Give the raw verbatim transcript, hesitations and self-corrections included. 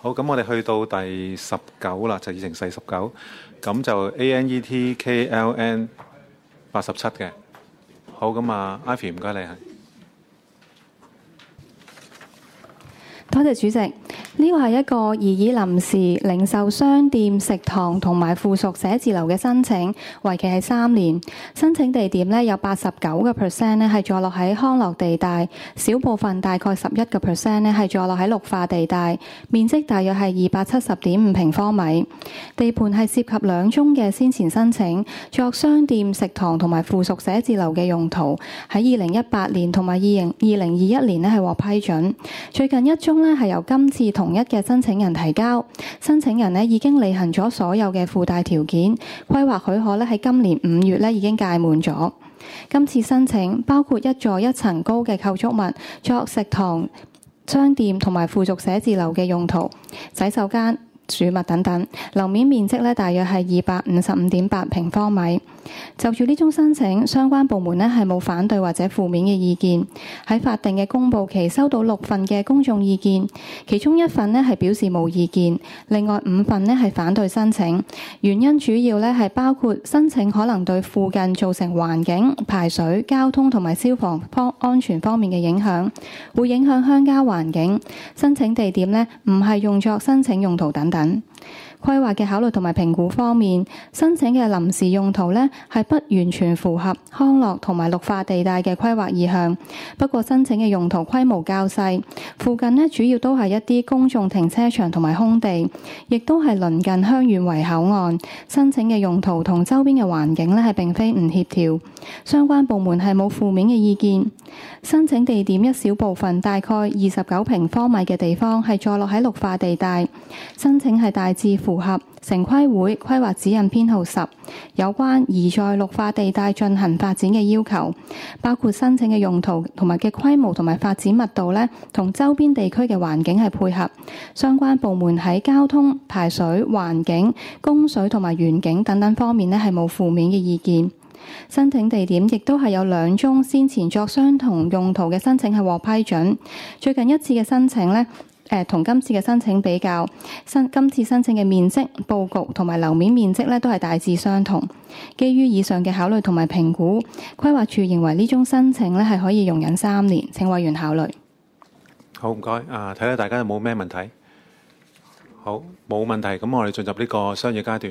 好，咁我哋去到第十九啦，就議程第十九，咁就 A N E T K L N 八十七嘅。好，咁啊 ，Ivy 唔該你係。 多謝主席，呢個係一個擬議臨時零售商店、食堂同埋附屬寫字樓嘅申請，為期係三年。申請地點呢有八十九個 percent 呢係坐落喺康樂地帶，小部分大概十一個 percent 呢係坐落喺綠化地帶，面積大約係二百七十點五平方米。地盤係涉及兩宗嘅先前申請，作商店、食堂同埋附屬寫字樓嘅用途，喺二零一八年同埋二零二零二一年呢係獲批准。最近一宗呢係由今次同一嘅申請人提交，申請人呢已經履行咗所有嘅附帶條件，規劃許可呢喺今年五月呢已經屆滿咗。今次申請包括一座一層高嘅構築物，作食堂、商店同埋附屬寫字樓嘅用途，洗手間、儲物等等，樓面面積呢大約係二百五十五點八平方米。就住呢宗申請，相關部門呢係冇反對或者負面嘅意見。喺法定嘅公佈期收到六份嘅公眾意見，其中一份呢係表示冇意見，另外五份呢係反對申請。原因主要呢係包括申請可能對附近造成環境、排水、交通同埋消防方安全方面嘅影響，會影響鄉郊環境。申請地點呢唔係用作申請用途等等。規劃嘅考慮同埋評估方面，申請嘅臨時用途呢係不完全符合康樂同埋綠化地帶嘅規劃意向。不過申請嘅用途規模較細，附近呢主要都係一啲公眾停車場同埋空地，亦都係鄰近香園圍口岸。申請嘅用途同周邊嘅環境呢係並非唔協調。相關部門係冇負面嘅意見。申請地點一小部分大概二十九平方米嘅地方係坐落喺綠化地帶。申請係大致符合城規會規劃指引編號十有關宜在綠化地帶進行發展嘅要求，包括申請嘅用途同埋嘅規模同埋發展密度呢，同周邊地區嘅環境係配合。相關部門喺交通、排水、環境、供水同埋園景等等方面呢係冇負面嘅意見。申請地點亦都係有兩宗先前作相同用途嘅申請係獲批准。最近一次嘅申請呢，誒同今次嘅申請比較，新今次申請嘅面積、佈局同埋樓面面積咧都係大致相同。基於以上嘅考慮同埋評估，規劃署認為呢宗申請咧係可以容忍三年，請委員考慮。 好，唔該。啊，睇下大家有冇咩問題？好，冇問題。咁我哋進入呢個商議階段。